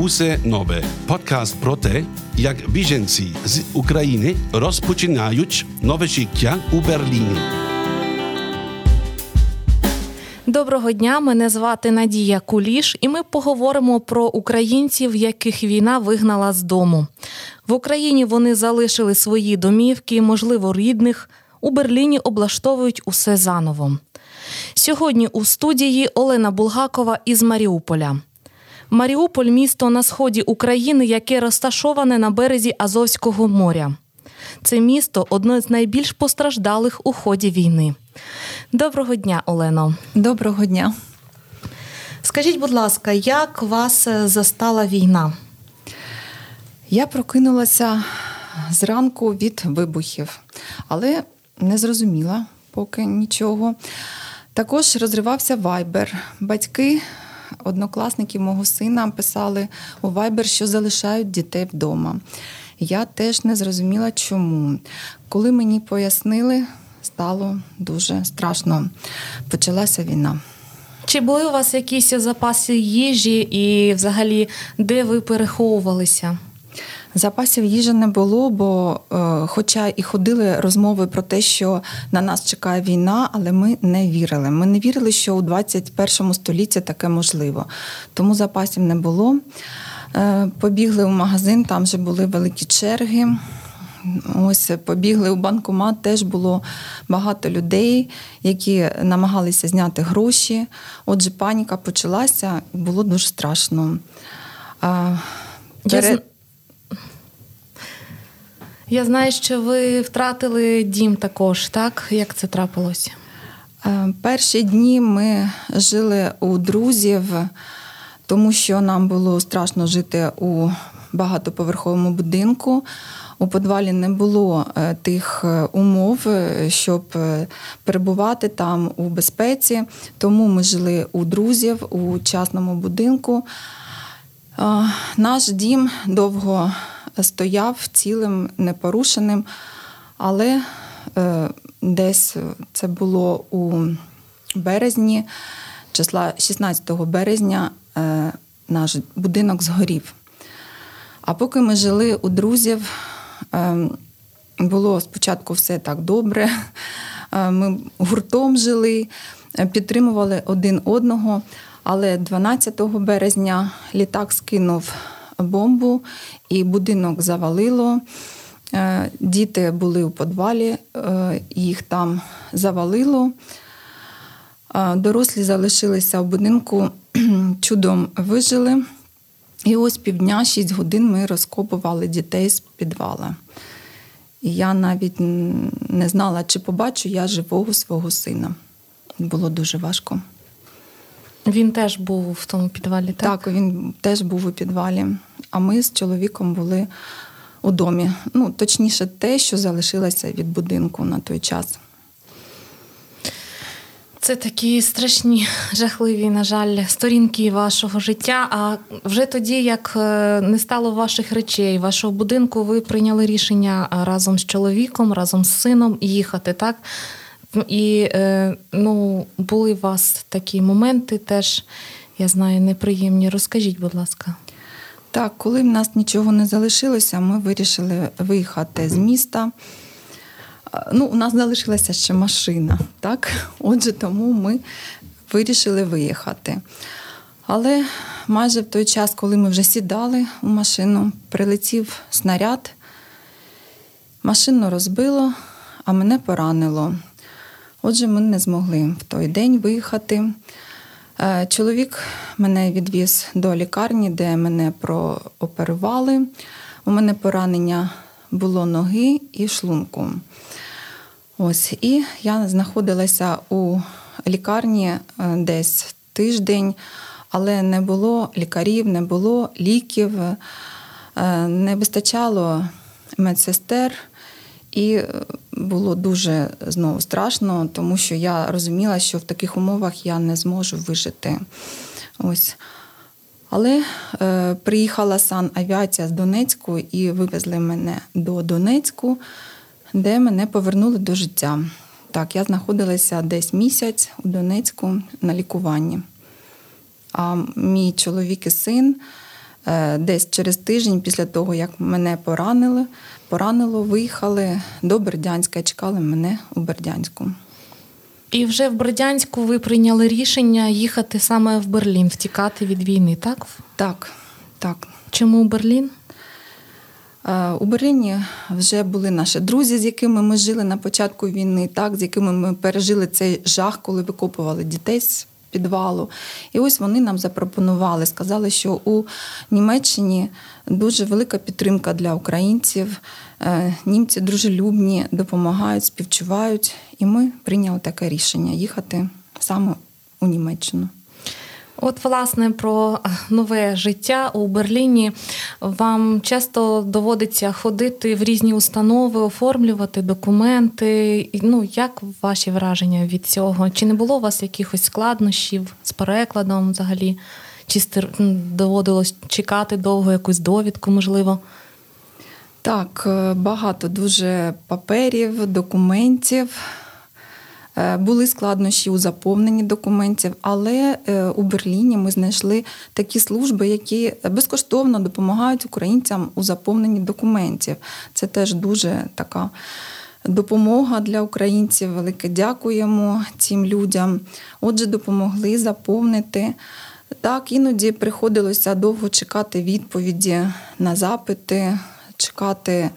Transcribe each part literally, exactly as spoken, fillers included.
Усе нове. Подкаст про те, як біженці з України розпочинають нове життя у Берліні. Доброго дня, мене звати Надія Куліш, і ми поговоримо про українців, яких війна вигнала з дому. В Україні вони залишили свої домівки, можливо, рідних. У Берліні облаштовують усе заново. Сьогодні у студії Олена Булгакова із Маріуполя. Маріуполь – місто на сході України, яке розташоване на березі Азовського моря. Це місто – одне з найбільш постраждалих у ході війни. Доброго дня, Олено. Доброго дня. Скажіть, будь ласка, як вас застала війна? Я прокинулася зранку від вибухів, але не зрозуміла поки нічого. Також розривався Viber. Батьки, однокласники мого сина писали у Viber, що залишають дітей вдома. Я теж не зрозуміла, чому. Коли мені пояснили, стало дуже страшно. Почалася війна. Чи були у вас якісь запаси їжі і взагалі де ви переховувалися? Запасів їжі не було, бо е, хоча і ходили розмови про те, що на нас чекає війна, але ми не вірили. Ми не вірили, що у двадцять першому столітті таке можливо. Тому запасів не було. Е, побігли в магазин, там вже були великі черги. Ось побігли у банкомат, теж було багато людей, які намагалися зняти гроші. Отже, паніка почалася, було дуже страшно. Е, перед... Я знаю, що ви втратили дім також, так? Як це трапилося? Перші дні ми жили у друзів, тому що нам було страшно жити у багатоповерховому будинку. У підвалі не було тих умов, щоб перебувати там у безпеці. Тому ми жили у друзів, у частному будинку. Наш дім довго стояв цілим, непорушеним, але е, десь це було у березні, числа шістнадцятого березня, е, наш будинок згорів. А поки ми жили у друзів, е, було спочатку все так добре, е, ми гуртом жили, підтримували один одного, але дванадцятого березня літак скинув бомбу, і будинок завалило. Діти були у підвалі, їх там завалило. Дорослі залишилися в будинку, чудом вижили. І ось півдня, шість годин ми розкопували дітей з підвала. І я навіть не знала, чи побачу я живого свого сина. Було дуже важко. Він теж був в тому підвалі, так? Так, він теж був у підвалі. А ми з чоловіком були у домі. Ну, точніше, те, що залишилося від будинку на той час. Це такі страшні, жахливі, на жаль, сторінки вашого життя. А вже тоді, як не стало ваших речей, вашого будинку, ви прийняли рішення разом з чоловіком, разом з сином їхати, так? І, ну, були у вас такі моменти теж, я знаю, неприємні. Розкажіть, будь ласка. Так, коли в нас нічого не залишилося, ми вирішили виїхати з міста. Ну, у нас залишилася ще машина, так? Отже, тому ми вирішили виїхати. Але майже в той час, коли ми вже сідали у машину, прилетів снаряд, машину розбило, а мене поранило. Отже, ми не змогли в той день виїхати. Чоловік мене відвіз до лікарні, де мене прооперували. У мене поранення було ноги і шлунку. Ось, і я знаходилася у лікарні десь тиждень, але не було лікарів, не було ліків, не вистачало медсестер. І було дуже знову страшно, тому що я розуміла, що в таких умовах я не зможу вижити. Ось. Але е, приїхала санавіація з Донецьку і вивезли мене до Донецьку, де мене повернули до життя. Так, я знаходилася десь місяць у Донецьку на лікуванні. А мій чоловік і син Десь через тиждень після того, як мене поранили, поранило, виїхали до Бердянська, чекали мене у Бердянську. І вже в Бердянську ви прийняли рішення їхати саме в Берлін, втікати від війни, так? Так, так. Чому Берлін? У Берліні вже були наші друзі, з якими ми жили на початку війни, так, з якими ми пережили цей жах, коли викопували дітей з підвалу. І ось вони нам запропонували, сказали, що у Німеччині дуже велика підтримка для українців, німці дружелюбні, допомагають, співчувають. І ми прийняли таке рішення – їхати саме у Німеччину. От, власне, про нове життя у Берліні. Вам часто доводиться ходити в різні установи, оформлювати документи. Ну, як ваші враження від цього? Чи не було у вас якихось складнощів з перекладом взагалі? Чи доводилось чекати довго якусь довідку, можливо? Так, багато дуже паперів, документів. Були складнощі у заповненні документів, але у Берліні ми знайшли такі служби, які безкоштовно допомагають українцям у заповненні документів. Це теж дуже така допомога для українців. Велике дякуємо цим людям. Отже, допомогли заповнити. Так, іноді приходилося довго чекати відповіді на запити, чекати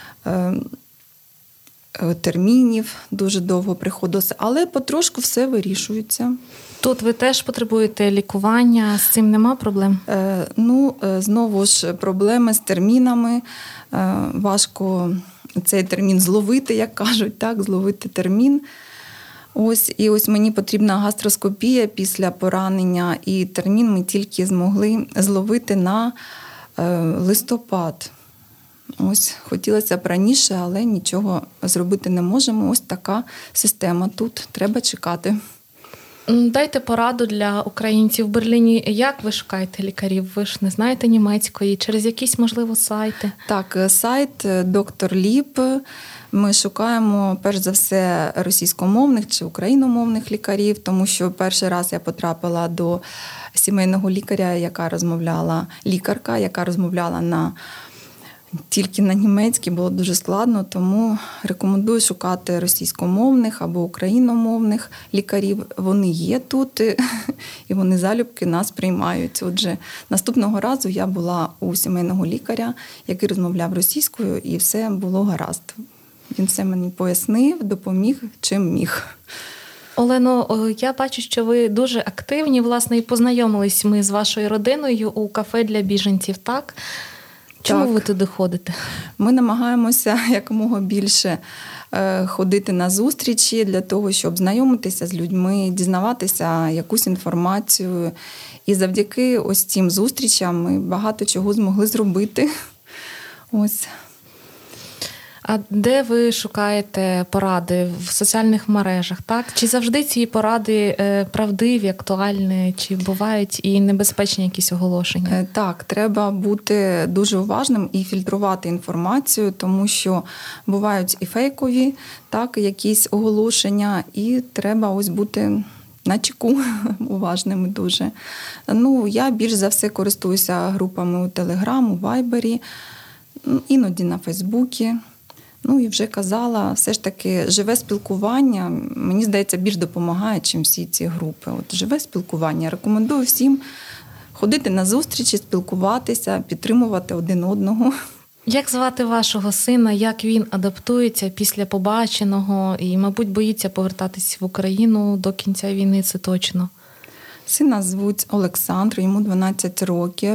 термінів, дуже довго приходилося, але потрошку все вирішується. Тут ви теж потребуєте лікування, з цим нема проблем? Е, ну, знову ж проблеми з термінами. Е, важко цей термін зловити, як кажуть, так, зловити термін. Ось, і ось мені потрібна гастроскопія після поранення, і термін ми тільки змогли зловити на е, листопад. Ось, хотілося б раніше, але нічого зробити не можемо. Ось така система тут, треба чекати. Дайте пораду для українців в Берліні. Як ви шукаєте лікарів? Ви ж не знаєте німецької, через якісь, можливо, сайти? Так, сайт доктор Ліп. Ми шукаємо, перш за все, російськомовних чи україномовних лікарів, тому що перший раз я потрапила до сімейного лікаря, яка розмовляла, лікарка, яка розмовляла на тільки на німецькій, було дуже складно, тому рекомендую шукати російськомовних або україномовних лікарів. Вони є тут, і вони залюбки нас приймають. Отже, наступного разу я була у сімейного лікаря, який розмовляв російською, і все було гаразд. Він все мені пояснив, допоміг, чим міг. Олено, я бачу, що ви дуже активні, власне, і познайомились ми з вашою родиною у кафе для біженців, так? Чому так. ви туди ходите? Ми намагаємося якомога більше ходити на зустрічі для того, щоб знайомитися з людьми, дізнаватися якусь інформацію. І завдяки ось цим зустрічам ми багато чого змогли зробити. Ось. А де ви шукаєте поради? В соціальних мережах, так? Чи завжди ці поради правдиві, актуальні, чи бувають і небезпечні якісь оголошення? Так, треба бути дуже уважним і фільтрувати інформацію, тому що бувають і фейкові, так, якісь оголошення, і треба ось бути на чеку, уважними дуже. Ну, я більш за все користуюся групами у Телеграм, у Вайбері, іноді на Фейсбуці. Ну і вже казала, все ж таки живе спілкування, мені здається, більш допомагає, чим всі ці групи. От живе спілкування. Рекомендую всім ходити на зустрічі, спілкуватися, підтримувати один одного. Як звати вашого сина, як він адаптується після побаченого і, мабуть, боїться повертатись в Україну до кінця війни, це точно? Сина звуть Олександр, йому дванадцять років.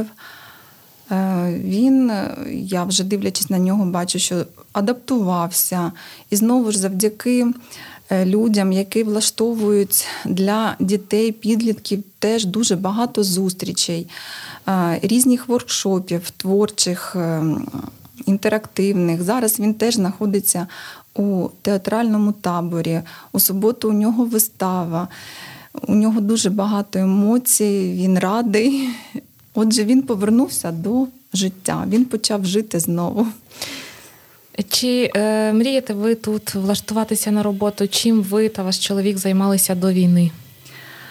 Він, я вже дивлячись на нього, бачу, що адаптувався. І знову ж завдяки людям, які влаштовують для дітей, підлітків теж дуже багато зустрічей, різних воркшопів, творчих, інтерактивних. Зараз він теж знаходиться у театральному таборі. У суботу у нього вистава. У нього дуже багато емоцій, він радий. Отже, він повернувся до життя, він почав жити знову. Чи е, мрієте ви тут влаштуватися на роботу? Чим ви та ваш чоловік займалися до війни?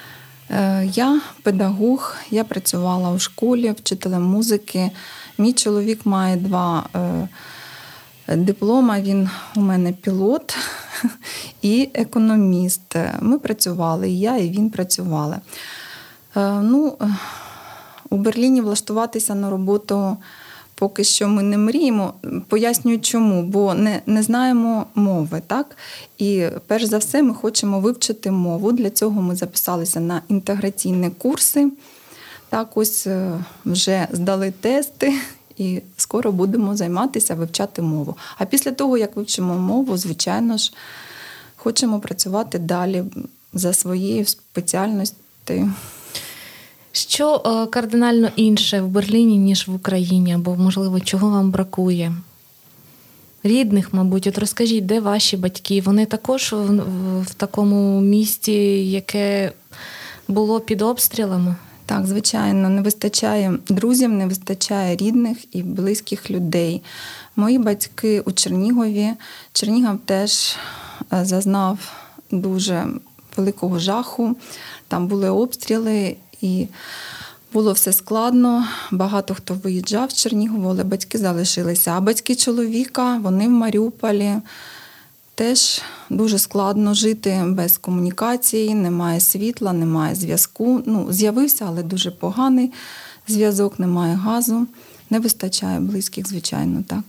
Я педагог, я працювала у школі вчителем музики. Мій чоловік має два диплома, він у мене пілот і економіст. Ми працювали, і я, і він працювали. Ну, у Берліні влаштуватися на роботу поки що ми не мріємо. Пояснюю чому, бо не, не знаємо мови, так? І перш за все ми хочемо вивчити мову. Для цього ми записалися на інтеграційні курси. Так, ось вже здали тести і скоро будемо займатися, вивчати мову. А після того, як вивчимо мову, звичайно ж, хочемо працювати далі за своєю спеціальністю. Що кардинально інше в Берліні, ніж в Україні? Або, можливо, чого вам бракує? Рідних, мабуть. От розкажіть, де ваші батьки? Вони також в, в такому місті, яке було під обстрілами? Так, звичайно, не вистачає друзів, не вистачає рідних і близьких людей. Мої батьки у Чернігові. Чернігів теж зазнав дуже великого жаху. Там були обстріли і було все складно. Багато хто виїжджав з Чернігова, але батьки залишилися. А батьки чоловіка, вони в Маріуполі. Теж дуже складно жити без комунікації, немає світла, немає зв'язку. Ну, з'явився, але дуже поганий зв'язок, немає газу. Не вистачає близьких, звичайно, так.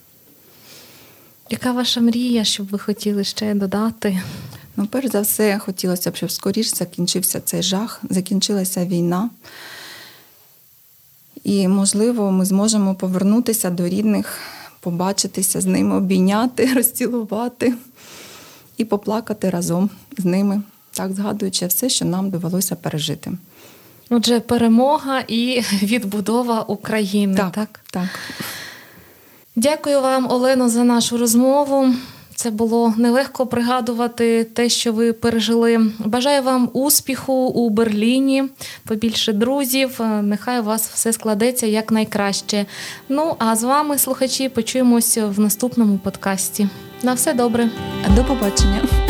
Яка ваша мрія, щоб ви хотіли ще додати? Ну, перш за все, хотілося б, щоб скоріше закінчився цей жах, закінчилася війна. І, можливо, ми зможемо повернутися до рідних, побачитися з ними, обійняти, розцілувати і поплакати разом з ними, так згадуючи все, що нам довелося пережити. Отже, перемога і відбудова України, так? Так, так. Дякую вам, Олено, за нашу розмову. Це було нелегко пригадувати те, що ви пережили. Бажаю вам успіху у Берліні, побільше друзів. Нехай у вас все складеться якнайкраще. Ну, а з вами, слухачі, почуємося в наступному подкасті. На все добре. До побачення.